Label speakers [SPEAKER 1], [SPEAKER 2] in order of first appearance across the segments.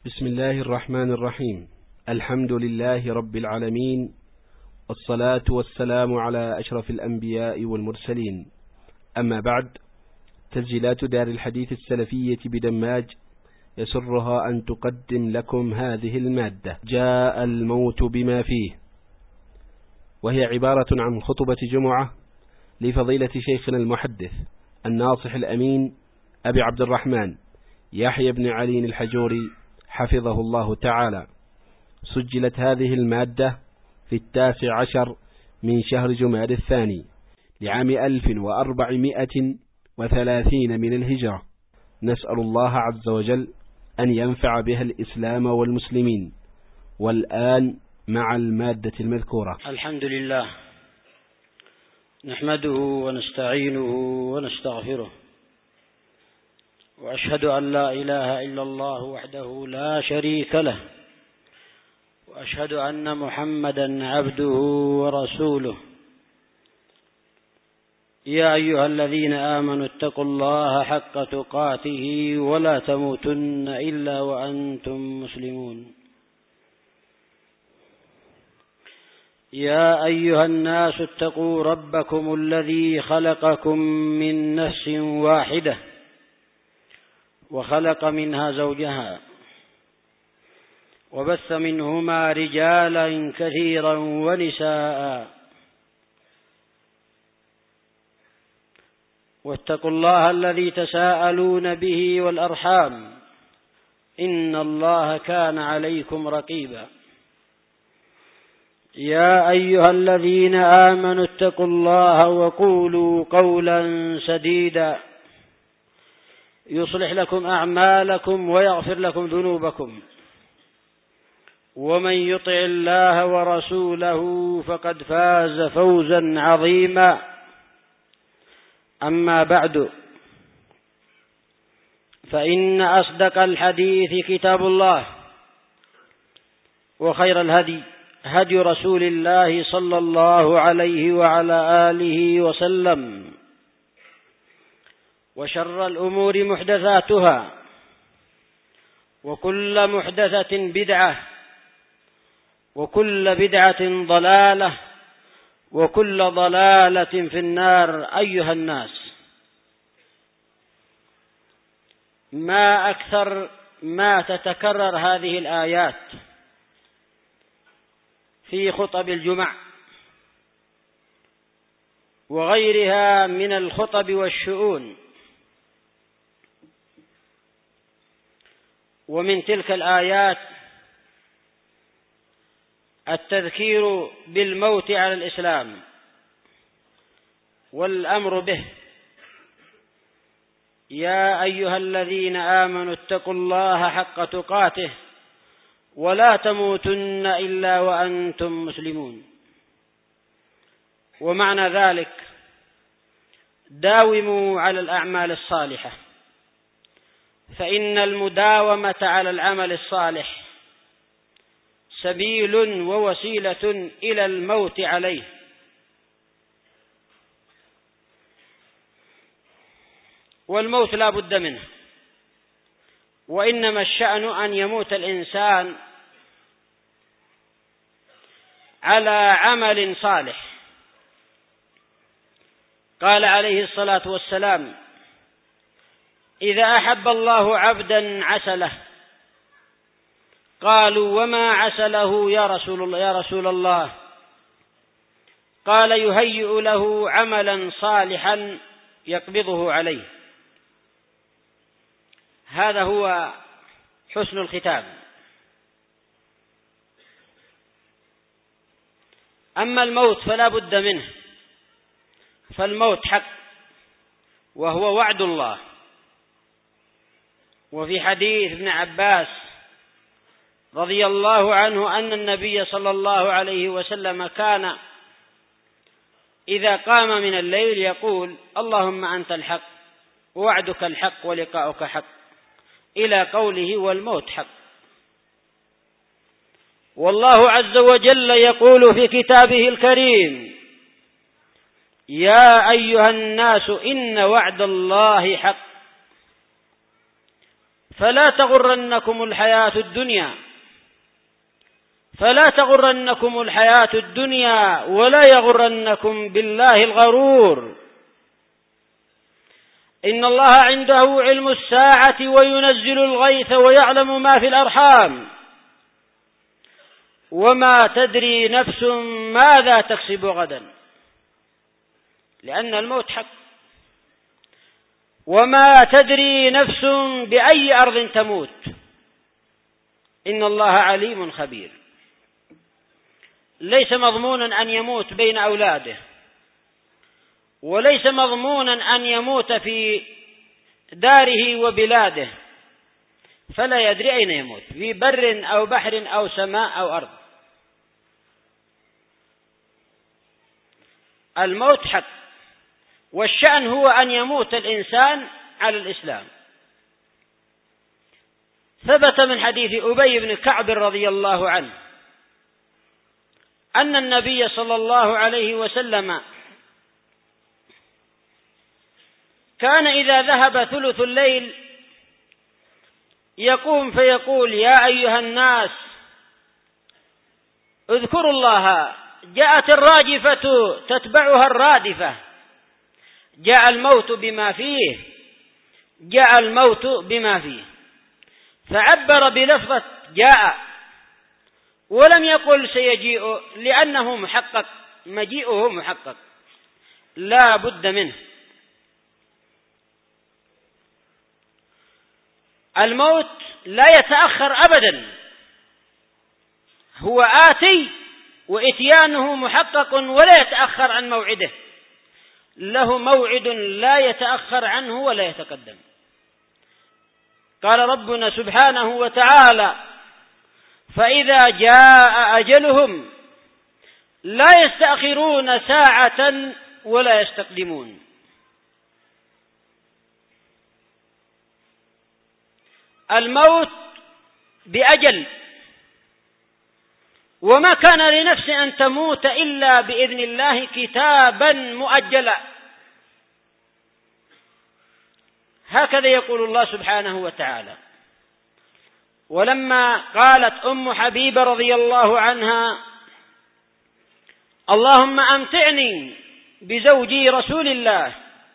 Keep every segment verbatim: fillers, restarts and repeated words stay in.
[SPEAKER 1] بسم الله الرحمن الرحيم. الحمد لله رب العالمين، والصلاة والسلام على أشرف الأنبياء والمرسلين. أما بعد، تسجيلات دار الحديث السلفية بدماج يسرها أن تقدم لكم هذه المادة: جاء الموت بما فيه، وهي عبارة عن خطبة جمعة لفضيلة شيخنا المحدث الناصح الأمين أبي عبد الرحمن يحيى بن علي الحجوري حفظه الله تعالى. سجلت هذه المادة في التاسع عشر من شهر جماد الثاني لعام ألف وأربعمائة وثلاثين من الهجرة. نسأل الله عز وجل أن ينفع بها الإسلام والمسلمين. والآن مع المادة المذكورة.
[SPEAKER 2] الحمد لله، نحمده ونستعينه ونستغفره، وأشهد أن لا إله إلا الله وحده لا شريك له، وأشهد أن محمدا عبده ورسوله. يا أيها الذين آمنوا اتقوا الله حق تقاته ولا تموتن إلا وأنتم مسلمون. يا أيها الناس اتقوا ربكم الذي خلقكم من نفس واحدة وخلق منها زوجها وبث منهما رجالا كثيرا ونساء، واتقوا الله الذي تساءلون به والأرحام، إن الله كان عليكم رقيبا. يا أيها الذين آمنوا اتقوا الله وقولوا قولا سديدا يصلح لكم أعمالكم ويغفر لكم ذنوبكم، ومن يطع الله ورسوله فقد فاز فوزا عظيما. أما بعد، فإن أصدق الحديث كتاب الله، وخير الهدي هدي رسول الله صلى الله عليه وعلى آله وسلم، وشر الأمور محدثاتها، وكل محدثة بدعة، وكل بدعة ضلالة، وكل ضلالة في النار. أيها الناس، ما أكثر ما تتكرر هذه الآيات في خطب الجمع وغيرها من الخطب والشؤون. ومن تلك الآيات التذكير بالموت على الإسلام والأمر به. يا أيها الذين آمنوا اتقوا الله حق تقاته ولا تموتن إلا وأنتم مسلمون. ومعنى ذلك: داوموا على الأعمال الصالحة، فإن المداومة على العمل الصالح سبيل ووسيلة إلى الموت عليه. والموت لا بد منه، وإنما الشأن أن يموت الإنسان على عمل صالح. قال عليه الصلاة والسلام: إذا أحب الله عبدا عسله. قالوا: وما عسله يا رسول الله يا رسول الله؟ قال: يهيئ له عملا صالحا يقبضه عليه. هذا هو حسن الختام. أما الموت فلا بد منه، فالموت حق، وهو وعد الله. وفي حديث ابن عباس رضي الله عنه أن النبي صلى الله عليه وسلم كان إذا قام من الليل يقول: اللهم أنت الحق، ووعدك الحق، ولقاؤك حق، إلى قوله: والموت حق. والله عز وجل يقول في كتابه الكريم: يا أيها الناس إن وعد الله حق فلا تغرنكم الحياة الدنيا فلا تغرنكم الحياة الدنيا ولا يغرنكم بالله الغرور إن الله عنده علم الساعة وينزل الغيث ويعلم ما في الأرحام وما تدري نفس ماذا تكسب غدا لأن الموت حق وما تدري نفس بأي أرض تموت إن الله عليم خبير. ليس مضمونا أن يموت بين أولاده وليس مضمونا أن يموت في داره وبلاده فلا يدري أين يموت في بر أو بحر أو سماء أو أرض. الموت حق والشأن هو أن يموت الإنسان على الإسلام. ثبت من حديث أبي بن كعب رضي الله عنه أن النبي صلى الله عليه وسلم كان إذا ذهب ثلث الليل يقوم فيقول يا أيها الناس اذكروا الله جاءت الراجفة تتبعها الرادفة جاء الموت بما فيه جاء الموت بما فيه فعبر بلفظة جاء ولم يقل سيجيء لأنه محقق مجيئه محقق لا بد منه. الموت لا يتأخر أبدا هو آتي وإتيانه محقق ولا يتأخر عن موعده له موعد لا يتأخر عنه ولا يتقدم. قال ربنا سبحانه وتعالى فإذا جاء أجلهم لا يستأخرون ساعة ولا يستقدمون. الموت بأجل وما كان لنفس أن تموت إلا بإذن الله كتابا مؤجلا هكذا يقول الله سبحانه وتعالى. ولما قالت أم حبيبة رضي الله عنها اللهم أمتعني بزوجي رسول الله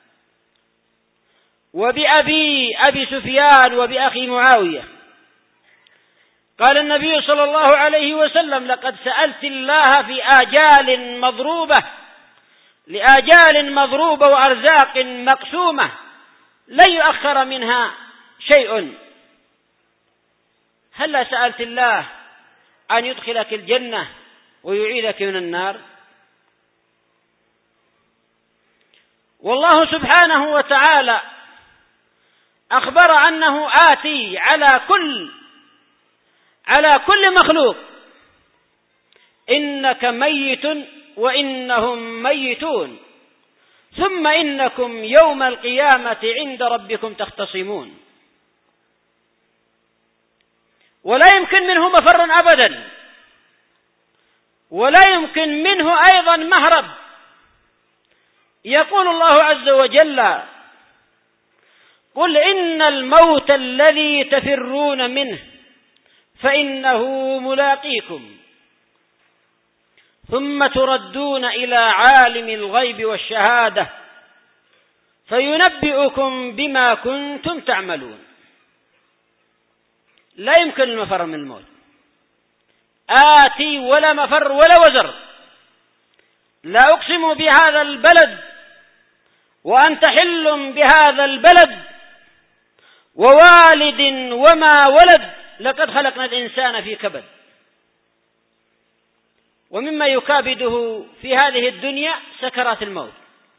[SPEAKER 2] وبأبي أبي سفيان وبأخي معاوية قال النبي صلى الله عليه وسلم لقد سألت الله في آجال مضروبة لآجال مضروبة وأرزاق مقسومة لن يؤخر منها شيء. هل سألت الله أن يدخلك الجنة ويعيذك من النار؟ والله سبحانه وتعالى أخبر أنه آتي على كل على كل مخلوق إنك ميت وإنهم ميتون ثم إنكم يوم القيامة عند ربكم تختصمون. ولا يمكن منه مفر أبدا ولا يمكن منه أيضا مهرب. يقول الله عز وجل قل إن الموت الذي تفرون منه فإنه ملاقيكم ثم تردون إلى عالم الغيب والشهادة فينبئكم بما كنتم تعملون. لا يمكن المفر من الموت آتي ولا مفر ولا وزر. لا أقسم بهذا البلد وأنت حل بهذا البلد ووالد وما ولد لقد خلقنا الإنسان في كبد. ومما يكابده في هذه الدنيا سكرات الموت.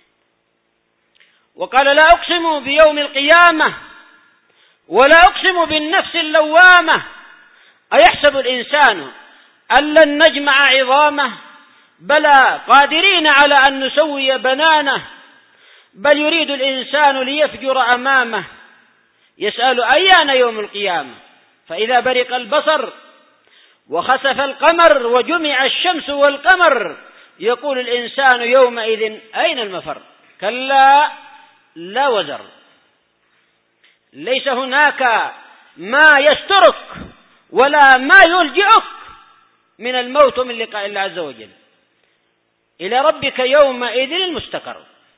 [SPEAKER 2] وقال لا أقسم بيوم القيامة ولا أقسم بالنفس اللوامة أيحسب الإنسان أن لن نجمع عظامه بلى قادرين على أن نسوي بنانه بل يريد الإنسان ليفجر أمامه يسأل أيان يوم القيامة فإذا برق البصر وخسف القمر وجمع الشمس والقمر يقول الإنسان يومئذ أين المفر كلا لا وزر. ليس هناك ما يسترك ولا ما يلجئك من الموت ومن لقاء الله عز وجل. إلى ربك يومئذ المستقر،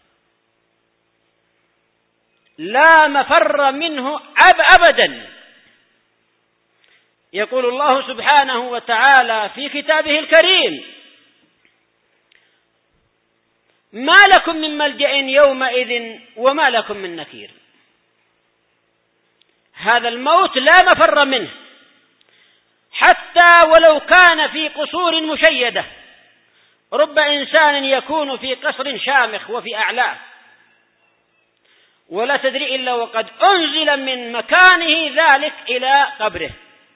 [SPEAKER 2] لا مفر منه أبدا. يقول الله سبحانه وتعالى في كتابه الكريم: ما لكم من ملجأ يومئذ وما لكم من نكير. هذا الموت لا مفر منه، حتى ولو كان في قصور مشيدة. رب إنسان يكون في قصر شامخ وفي أعلاه، ولا تدري إلا وقد أنزل من مكانه ذلك إلى قبره.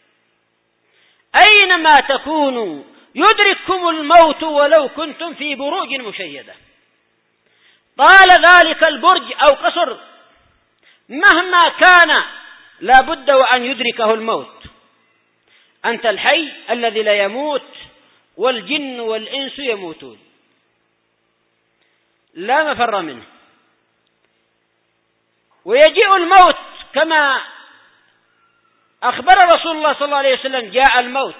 [SPEAKER 2] أينما تكونوا يدرككم الموت ولو كنتم في بروج مشيدة. طال ذلك البرج أو قصر مهما كان لا بد وأن يدركه الموت. أنت الحي الذي لا يموت، والجن والإنس يموتون، لا مفر منه. ويجيء الموت كما أخبر رسول الله صلى الله عليه وسلم: جاء الموت.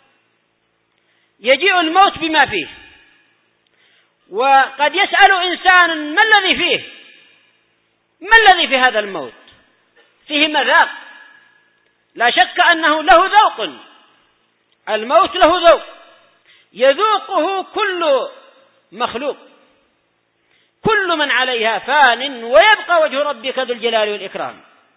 [SPEAKER 2] يجيء الموت بما فيه. وقد يسأل إنسان: ما الذي فيه؟ ما الذي في هذا الموت؟ فيه مذاق، لا شك أنه له ذوق. الموت له ذوق يذوقه كل مخلوق. كل من عليها فان ويبقى وجه ربك ذو الجلال والإكرام.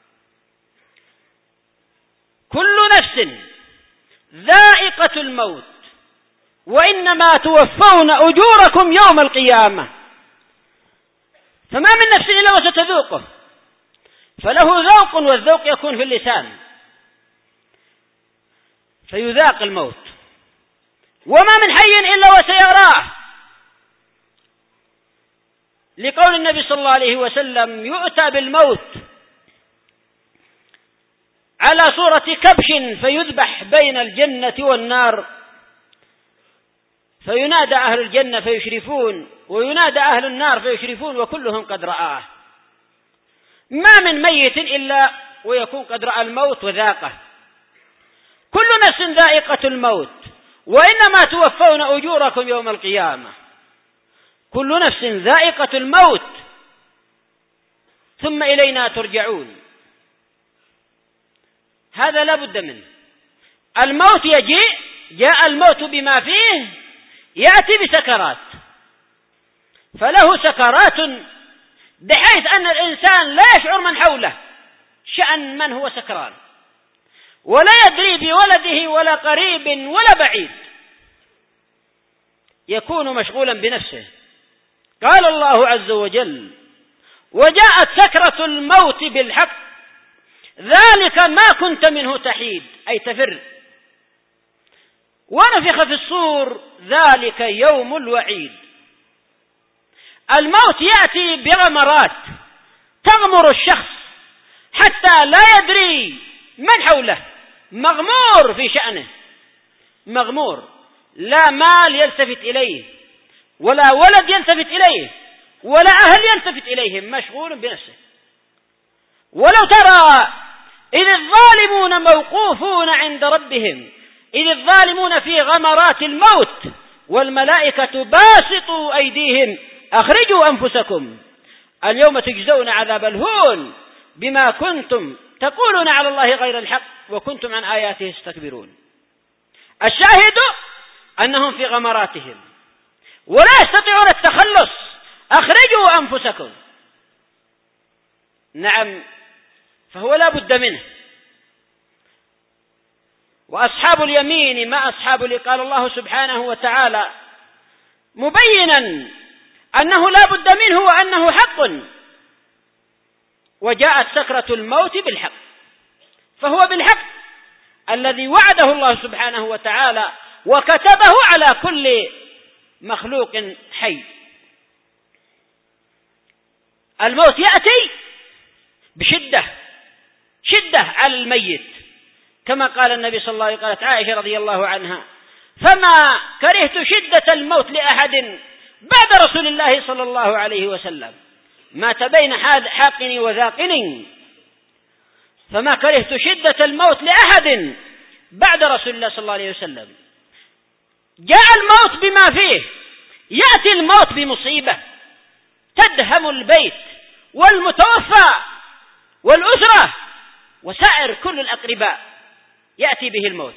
[SPEAKER 2] كل نفس ذائقة الموت، وإنما توفون أجوركم يوم القيامة. فما من نفس إلا وستذوقه، فله ذوق، والذوق يكون في اللسان، فيذاق الموت. وما من حي إلا وسيراه، لقول النبي صلى الله عليه وسلم: يؤتى بالموت على صورة كبش فيذبح بين الجنة والنار، فينادى أهل الجنة فيشرفون، وينادى أهل النار فيشرفون، وكلهم قد رآه. ما من ميت إلا ويكون قد رأى الموت وذاقه. كل نفس ذائقة الموت، وإنما توفون أجوركم يوم القيامة. كل نفس ذائقة الموت، ثم إلينا ترجعون. هذا لا بد منه. الموت يجيء، جاء الموت بما فيه، يأتي بسكرات. فله سكرات بحيث أن الإنسان لا يشعر من حوله شأن من هو سكران، ولا يدري بولده ولا قريب ولا بعيد، يكون مشغولا بنفسه. قال الله عز وجل: وجاءت سكرة الموت بالحق ذلك ما كنت منه تحيد، أي تفر. ونفخ في الصور ذلك يوم الوعيد. الموت يأتي بغمرات تغمر الشخص حتى لا يدري من حوله، مغمور في شأنه، مغمور، لا مال يلتفت إليه، ولا ولد يلتفت إليه، ولا أهل يلتفت إليهم، مشغول بنفسه. ولو ترى إذ الظالمون موقوفون عند ربهم، إذ الظالمون في غمرات الموت، والملائكة باسطوا أيديهم أخرجوا أنفسكم اليوم تجزون عذاب الهون بما كنتم تقولون على الله غير الحق وكنتم عن آياته تستكبرون. الشاهد أنهم في غمراتهم ولا يستطيعون التخلص. أخرجوا أنفسكم. نعم، فهو لا بد منه. وأصحاب اليمين ما أصحاب اليمين، قال الله سبحانه وتعالى مبينا أنه لا بد منه وأنه حق. وجاءت سكرة الموت بالحق، فهو بالحق الذي وعده الله سبحانه وتعالى وكتبه على كل مخلوق حي. الموت يأتي بشدة شدة على الميت، كما قال النبي صلى الله عليه وسلم، قالت عائشة رضي الله عنها: فما كرهت شدة الموت لأحد بعد رسول الله صلى الله عليه وسلم، مات بين حاقن وذاقن. فما كرهت شدة الموت لأحد بعد رسول الله صلى الله عليه وسلم. جاء الموت بما فيه، يأتي الموت بمصيبة تدهم البيت والمتوفى والأسرة وسائر كل الأقرباء، يأتي به الموت.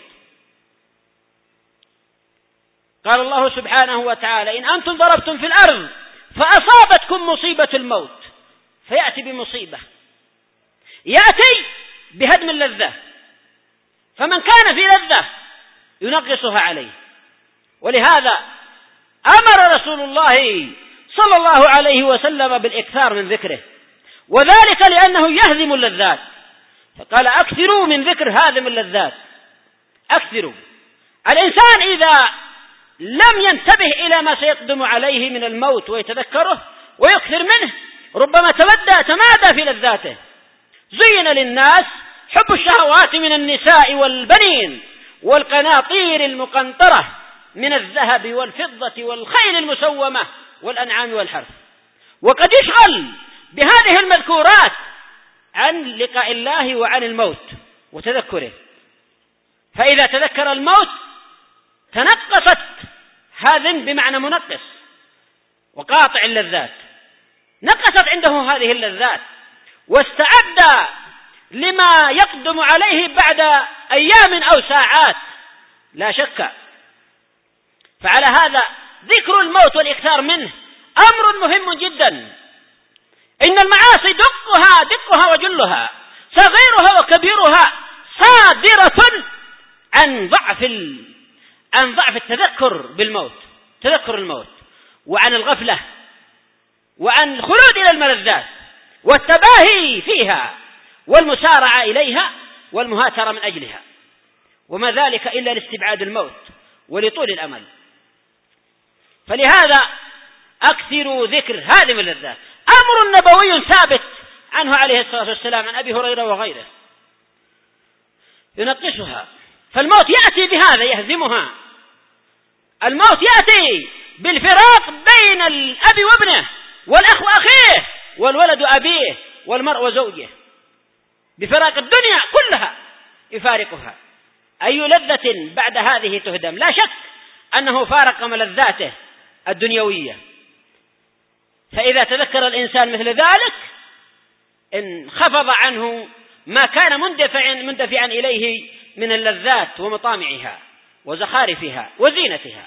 [SPEAKER 2] قال الله سبحانه وتعالى: إن أنتم ضربتم في الأرض فأصابتكم مصيبة الموت، فيأتي بمصيبة، يأتي بهدم اللذة، فمن كان في لذة ينقصها عليه. ولهذا أمر رسول الله صلى الله عليه وسلم بالإكثار من ذكره، وذلك لأنه يهدم اللذات، فقال: أكثروا من ذكر هادم اللذات. أكثروا. الإنسان إذا لم ينتبه إلى ما سيقدم عليه من الموت ويتذكره ويكثر منه، ربما تمدى تمادى في لذاته. زين للناس حب الشهوات من النساء والبنين والقناطير المقنطرة من الذهب والفضة والخيل المسومة والأنعام والحرث، وقد يشغل بهذه المذكورات عن لقاء الله وعن الموت وتذكره. فإذا تذكر الموت تنقصت، هذا بمعنى منقص وقاطع اللذات، نقصت عنده هذه اللذات واستعد لما يقدم عليه بعد أيام أو ساعات لا شك. فعلى هذا ذكر الموت والإكثار منه أمر مهم جدا. إن المعاصي دقها دقها وجلها، صغيرها وكبيرها، صادرة عن ضعف ال... عن ضعف التذكر بالموت، تذكر الموت، وعن الغفلة، وعن الخلود إلى الملذات والتباهي فيها والمسارعة إليها والمهاترة من أجلها، وما ذلك إلا لاستبعاد الموت ولطول الأمل. فلهذا أكثروا ذكر هذه اللذات، أمر نبوي ثابت عنه عليه الصلاة والسلام عن أبي هريرة وغيره، ينقصها. فالموت يأتي بهذا يهزمها. الموت يأتي بالفراق بين الأب وابنه والأخ وأخيه والولد أبيه والمرء وزوجه، بفراق الدنيا كلها يفارقها. أي لذة بعد هذه تهدم؟ لا شك أنه فارق ملذاته الدنيوية. فإذا تذكر الإنسان مثل ذلك انخفض عنه ما كان مندفعا مندفعا إليه من اللذات ومطامعها وزخارفها وزينتها.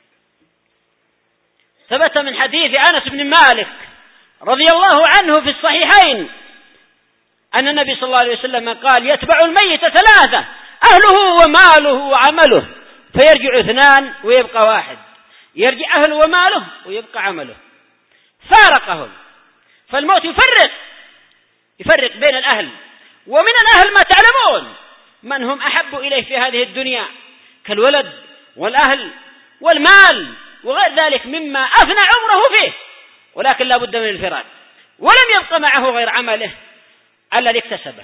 [SPEAKER 2] ثبت من حديث أنس بن مالك رضي الله عنه في الصحيحين أن النبي صلى الله عليه وسلم قال: يتبع الميت ثلاثة: أهله وماله وعمله، فيرجع اثنان ويبقى واحد، يرجع أهله وماله ويبقى عمله. فارقهم. فالموت يفرق يفرق بين الأهل، ومن الأهل ما تعلمون من هم أحب إليه في هذه الدنيا كالولد والأهل والمال وغير ذلك مما أفنى عمره فيه، ولكن لا بد من الفراق، ولم يبقى معه غير عمله الذي اكتسبه.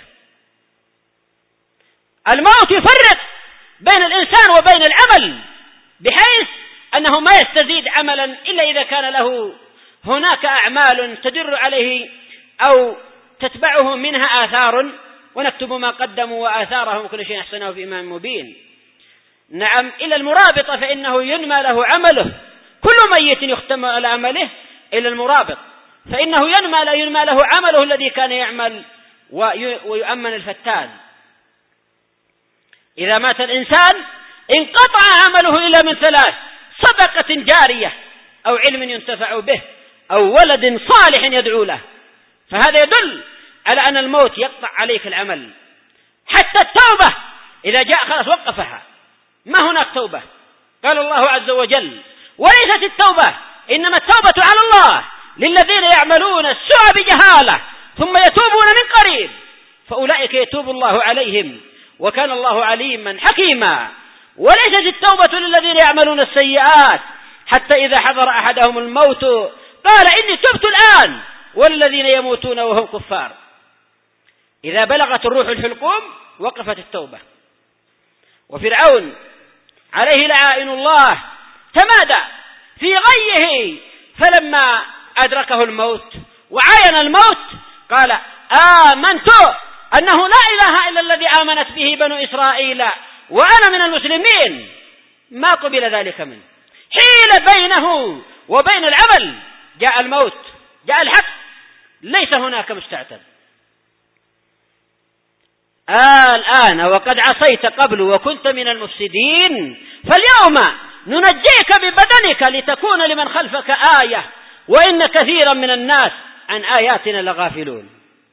[SPEAKER 2] الموت يفرق بين الإنسان وبين العمل، بحيث أنه ما يستزيد عملا إلا إذا كان له هناك أعمال تدر عليه أو تتبعه منها آثار، ونكتب ما قدموا وآثارهم كل شيء أحسنه في إمام مبين. نعم، إلا المرابط فإنه ينمى له عمله، كل ميت يختم على عمله إلا المرابط، فإنه ينمى لا ينمى له عمله الذي كان يعمل ويؤمن الفتان. إذا مات الإنسان انقطع عمله إلا من ثلاث: صدقة جارية، أو علم ينتفع به، أو ولد صالح يدعو له. فهذا يدل على أن الموت يقطع عليك العمل. حتى التوبة إذا جاء خلاص وقفها، ما هناك توبة. قال الله عز وجل: وليست التوبة إنما التوبة على الله للذين يعملون السوء بجهالة ثم يتوبون من قريب فأولئك يتوب الله عليهم وكان الله عليما حكيما. وليست التوبة للذين يعملون السيئات حتى إذا حضر أحدهم الموت قال إني تبت الآن، والذين يموتون وهم كفار. إذا بلغت الروح الحلقوم وقفت التوبة. وفرعون عليه لعائن الله تمادى في غيه، فلما أدركه الموت وعاين الموت قال: آمنت أنه لا إله إلا الذي آمنت به بنو إسرائيل وأنا من المسلمين، ما قبل ذلك منه. حيل بينه وبين العمل، جاء الموت، جاء الحق، ليس هناك مستعتب. آه الآن وقد عصيت قبل وكنت من المفسدين، فاليوم ننجيك ببدنك لتكون لمن خلفك آية، وإن كثيرا من الناس عن آياتنا لغافلون.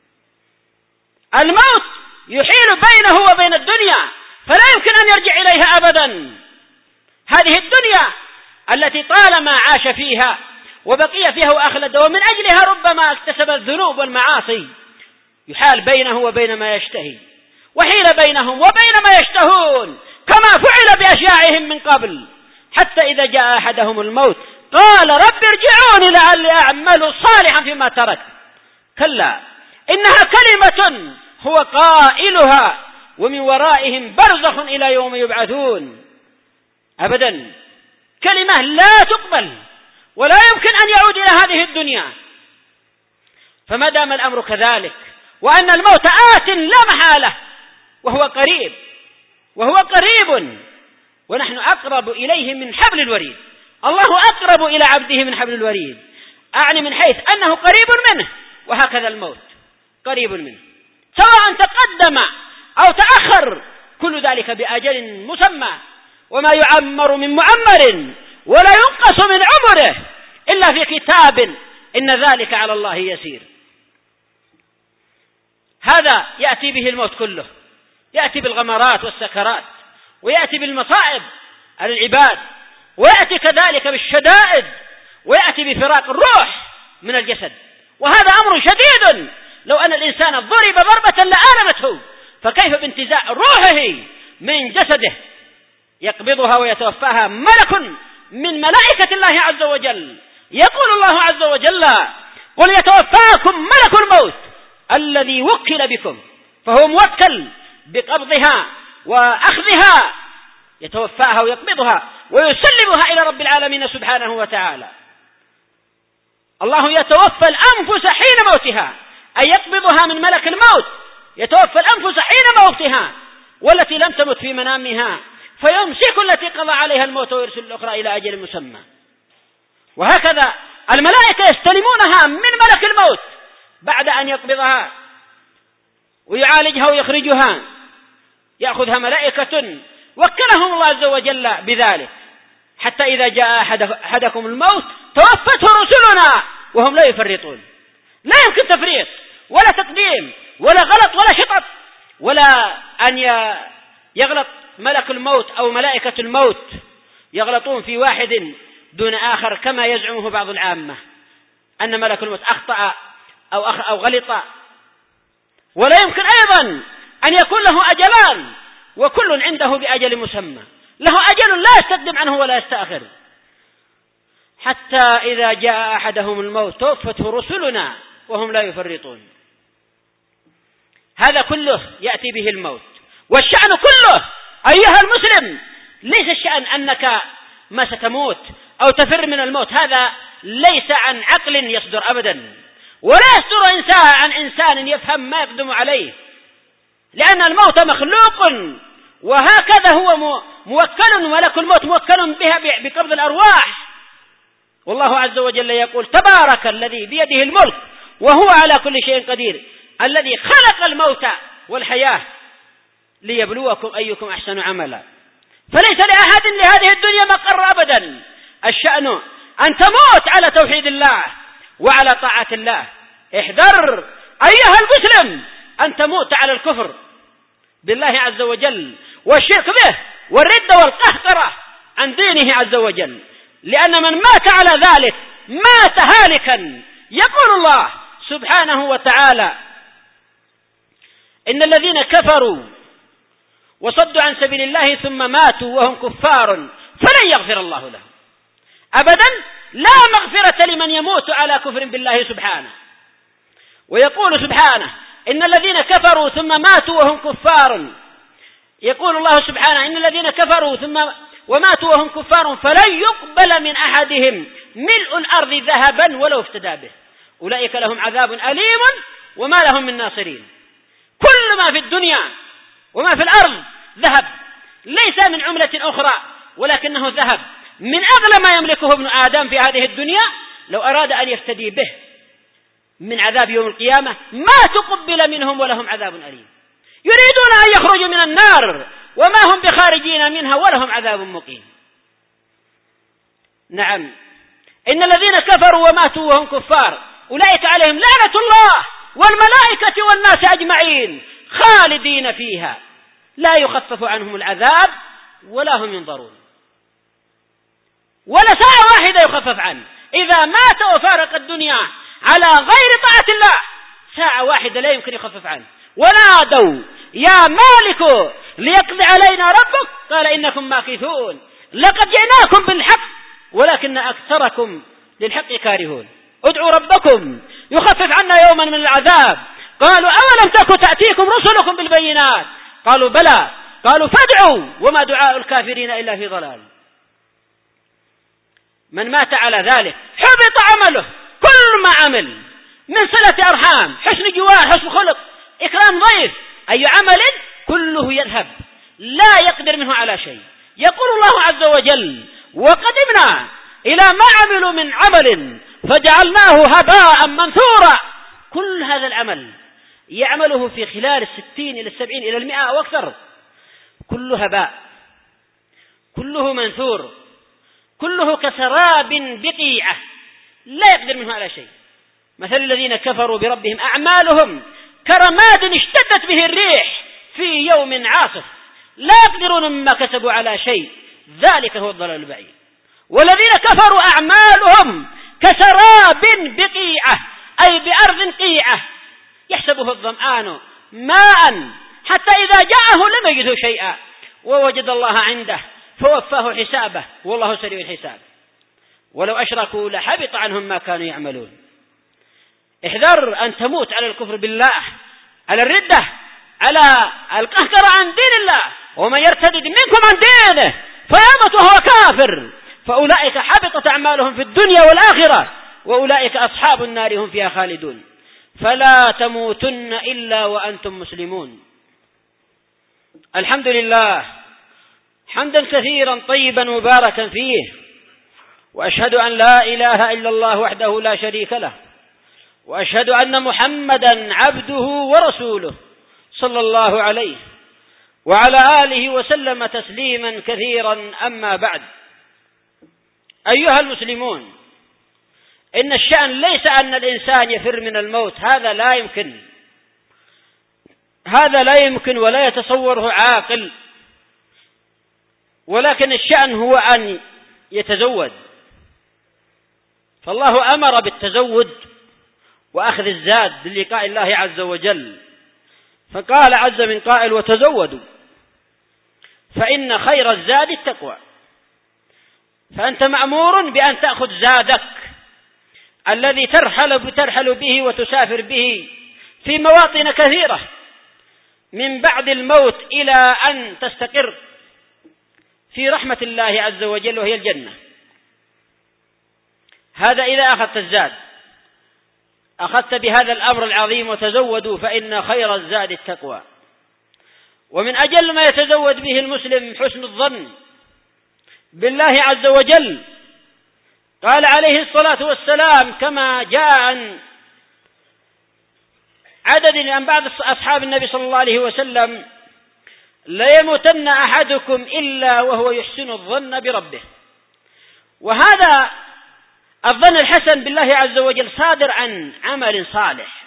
[SPEAKER 2] الموت يحيل بينه وبين الدنيا، فلا يمكن أن يرجع إليها أبدا. هذه الدنيا التي طالما عاش فيها وبقي فيها وأخلد، ومن أجلها ربما اكتسب الذنوب والمعاصي، يحال بينه وبين ما يشتهي، وحيل بينهم وبين ما يشتهون، كما فعل بأشياعهم من قبل، حتى إذا جاء أحدهم الموت قال رب ارجعوني لعلي أعمل صالحا فيما ترك. كلا إنها كلمة هو قائلها ومن ورائهم برزخ إلى يوم يبعثون. أبدا، كلمة لا تقبل ولا يمكن أن يعود إلى هذه الدنيا. فما دام الأمر كذلك، وأن الموت آت لا محالة، وهو قريب وهو قريب ونحن أقرب إليه من حبل الوريد. الله أقرب إلى عبده من حبل الوريد، أعني من حيث أنه قريب منه، وهكذا الموت قريب منه، سواء تقدم أو تأخر، كل ذلك بأجل مسمى، وما يعمر من معمر ولا ينقص من عمره إلا في كتاب إن ذلك على الله يسير. هذا يأتي به الموت كله، يأتي بالغمرات والسكرات، ويأتي بالمصائب على العباد، ويأتي كذلك بالشدائد، ويأتي بفراق الروح من الجسد، وهذا أمر شديد. لو أن الإنسان ضرب ضربة لآلمته، فكيف بانتزاع روحه من جسده؟ يقبضها ويتوفاها ملك من ملائكة الله عز وجل. يقول الله عز وجل قل يتوفاكم ملك الموت الذي وكل بكم، فهو موكل بقبضها وأخذها، يتوفاها ويقبضها ويسلمها إلى رب العالمين سبحانه وتعالى. الله يتوفى الأنفس حين موتها، أي يقبضها من ملك الموت، يتوفى الأنفس حين موتها، والتي لم تمت في منامها فيمسك التي قضى عليها الموت ويرسل الأخرى إلى أجل مسمى. وهكذا الملائكة يستلمونها من ملك الموت بعد أن يقبضها ويعالجها ويخرجها، يأخذها ملائكة وكلهم الله عز وجل بذلك، حتى إذا جاء أحدكم الموت توفته رسلنا وهم لا يفرطون. لا يمكن تفريط ولا تقديم ولا غلط ولا شطط، ولا أن يغلط ملك الموت أو ملائكة الموت يغلطون في واحد دون آخر، كما يزعمه بعض العامة أن ملك الموت أخطأ أو, أخ أو غلط. ولا يمكن أيضا أن يكون له أجلان، وكل عنده بأجل مسمى، له أجل لا يستقدم عنه ولا يستأخر. حتى إذا جاء أحدهم الموت توفته رسلنا وهم لا يفرطون. هذا كله يأتي به الموت، والشأن كله أيها المسلم ليس الشأن أنك ما ستموت أو تفر من الموت، هذا ليس عن عقل يصدر أبدا، ولا يصدر إنسان عن إنسان يفهم ما يقدم عليه، لأن الموت مخلوق، وهكذا هو موكل، ملك الموت موكل بها بقبض الأرواح. والله عز وجل يقول تبارك الذي بيده الملك وهو على كل شيء قدير، الذي خلق الموت والحياة ليبلوكم أيكم أحسن عملا. فليس لأحد لهذه الدنيا مقر أبدا، الشأن أن تموت على توحيد الله وعلى طاعة الله. احذر أيها المسلم أن تموت على الكفر بالله عز وجل والشرك به والردة والقهقرة عن دينه عز وجل، لأن من مات على ذلك مات هالكا. يقول الله سبحانه وتعالى إن الذين كفروا وصدوا عن سبيل الله ثم ماتوا وهم كفار فلن يغفر الله لهم أبدا، لا مغفرة لمن يموت على كفر بالله سبحانه. ويقول سبحانه إن الذين كفروا ثم ماتوا وهم كفار، يقول الله سبحانه إن الذين كفروا ثم وماتوا وهم كفار فلن يقبل من أحدهم ملء الأرض ذهبا ولو افتدى به، أولئك لهم عذاب أليم وما لهم من ناصرين. كل ما في الدنيا وما في الأرض ذهب، ليس من عملة أخرى ولكنه ذهب، من أغلى ما يملكه ابن آدم في هذه الدنيا. لو أراد أن يفتدي به من عذاب يوم القيامة ما تقبل منهم ولهم عذاب أليم. يريدون أن يخرجوا من النار وما هم بخارجين منها ولهم عذاب مقيم. نعم، إن الذين كفروا وماتوا وهم كفار أولئك عليهم لعنة الله والملائكة والناس أجمعين خالدين فيها لا يخفف عنهم العذاب ولا هم ينظرون، ولا ساعة واحدة يخفف عنه. إذا مات وفارق الدنيا على غير طاعة الله ساعة واحدة لا يمكن يخفف عنه. ونادوا يا مالك ليقضي علينا ربك قال إنكم ماكثون لقد جئناكم بالحق ولكن أكثركم للحق كارهون. ادعوا ربكم يخفف عنا يوما من العذاب. قالوا أولم تكن تأتيكم رسلكم بالبينات قالوا بلى قالوا فادعوا وما دعاء الكافرين إلا في ضلال. من مات على ذلك حبط عمله، كل ما عمل من صلة أرحام، حسن جوار، حسن خلق، إكرام ضيف، أي عمل كله يذهب لا يقدر منه على شيء. يقول الله عز وجل وقدمنا إلى ما عملوا من عمل فجعلناه هباء منثورا. كل هذا العمل يعمله في خلال الستين إلى السبعين إلى المئة أو أكثر كله هباء، كله منثور، كله كسراب بقيعة لا يقدر منه على شيء. مثل الذين كفروا بربهم أعمالهم كرماد اشتدت به الريح في يوم عاصف لا يقدرون مما كسبوا على شيء ذلك هو الضلال البعيد. والذين كفروا أعمالهم كسراب بقيعة أي بأرض قيعة يحسبه الظمآن ماء حتى إذا جاءه لم يجده شيئا ووجد الله عنده فوفاه حسابه والله سريع الحساب. ولو أشركوا لحبط عنهم ما كانوا يعملون. احذر أن تموت على الكفر بالله، على الردة، على القهقر عن دين الله. ومن يرتد منكم عن دينه فيمت وهو كافر فأولئك حبطت أعمالهم في الدنيا والآخرة وأولئك أصحاب النار هم فيها خالدون. فلا تموتن إلا وأنتم مسلمون. الحمد لله حمدا كثيرا طيبا مباركا فيه، وأشهد أن لا إله إلا الله وحده لا شريك له، وأشهد أن محمدا عبده ورسوله صلى الله عليه وعلى آله وسلم تسليما كثيرا. أما بعد، أيها المسلمون، إن الشأن ليس أن الإنسان يفر من الموت، هذا لا يمكن، هذا لا يمكن ولا يتصوره عاقل، ولكن الشأن هو أن يتزود. فالله أمر بالتزود وأخذ الزاد للقاء الله عز وجل، فقال عز من قائل وتزودوا فإن خير الزاد التقوى. فأنت مأمور بأن تأخذ زادك الذي ترحل ترحل به وتسافر به في مواطن كثيرة من بعد الموت إلى أن تستقر في رحمة الله عز وجل وهي الجنة. هذا إذا أخذت الزاد، أخذت بهذا الأمر العظيم وتزودوا فإن خير الزاد التقوى. ومن أجل ما يتزود به المسلم حسن الظن بالله عز وجل. قال عليه الصلاة والسلام كما جاء عن عدد عن بعض أصحاب النبي صلى الله عليه وسلم: لا يموتن أحدكم إلا وهو يحسن الظن بربه. وهذا الظن الحسن بالله عز وجل صادر عن عمل صالح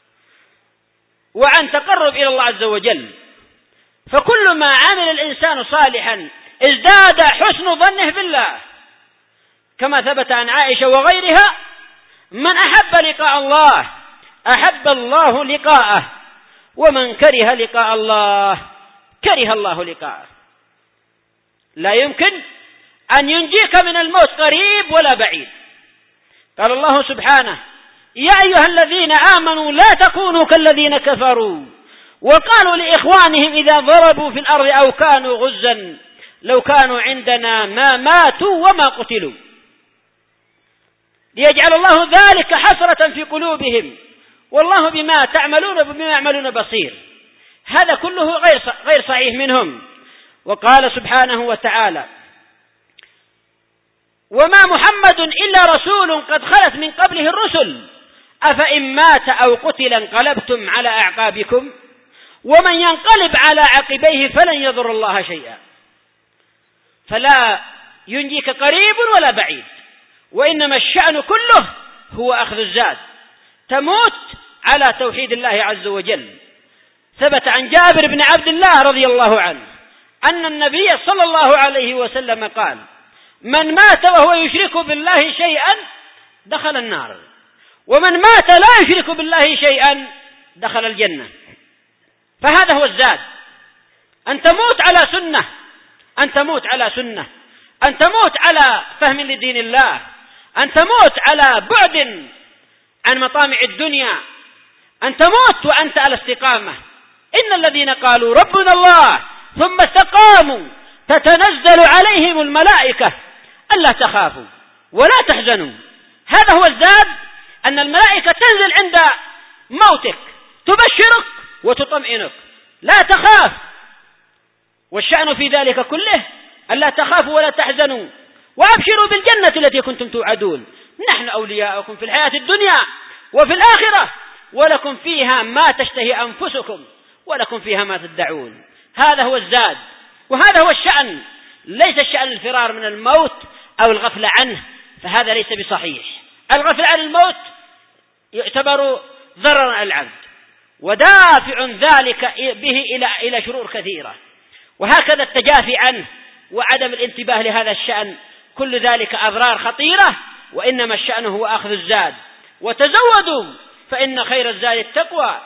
[SPEAKER 2] وعن تقرب إلى الله عز وجل. فكل ما عمل الإنسان صالحا ازداد حسن ظنه بالله، كما ثبت عن عائشة وغيرها: من أحب لقاء الله أحب الله لقاءه، ومن كره لقاء الله كره الله لقاءه. لا يمكن أن ينجيك من الموت قريب ولا بعيد. قال الله سبحانه: يا أيها الذين آمنوا لا تكونوا كالذين كفروا وقالوا لإخوانهم إذا ضربوا في الأرض أو كانوا غزا لو كانوا عندنا ما ماتوا وما قتلوا، ليجعل الله ذلك حسرة في قلوبهم والله بما تعملون بما يعملون بصير. هذا كله غير غير صحيح منهم. وقال سبحانه وتعالى: وما محمد إلا رسول قد خلت من قبله الرسل أفإن مات أو قتل انقلبتم على أعقابكم ومن ينقلب على عقبيه فلن يضر الله شيئا. فلا ينجيك قريب ولا بعيد، وإنما الشأن كله هو أخذ الزاد، تموت على توحيد الله عز وجل. ثبت عن جابر بن عبد الله رضي الله عنه أن النبي صلى الله عليه وسلم قال: من مات وهو يشرك بالله شيئا دخل النار، ومن مات لا يشرك بالله شيئا دخل الجنة. فهذا هو الزاد، أن تموت على سنة، أن تموت على سنة، أن تموت على فهم لدين الله، أن تموت على بعد عن مطامع الدنيا، أن تموت وأنت على استقامة. إن الذين قالوا ربنا الله ثم استقاموا تتنزل عليهم الملائكة ألا تخافوا ولا تحزنوا. هذا هو الزاد، أن الملائكة تنزل عند موتك تبشرك وتطمئنك، لا تخاف. والشأن في ذلك كله ألا تخافوا ولا تحزنوا وأبشروا بالجنة التي كنتم توعدون، نحن أولياؤكم في الحياة الدنيا وفي الآخرة ولكم فيها ما تشتهي أنفسكم ولكم فيها ما تدعون. هذا هو الزاد، وهذا هو الشأن، ليس الشأن الفرار من الموت أو الغفلة عنه، فهذا ليس بصحيح. الغفلة عن الموت يعتبر ضررا على العبد ودافع ذلك به إلى إلى شرور كثيرة، وهكذا التجافي عنه وعدم الانتباه لهذا الشأن، كل ذلك أضرار خطيرة. وإنما الشأن هو أخذ الزاد، وتزودوا فإن خير الزاد التقوى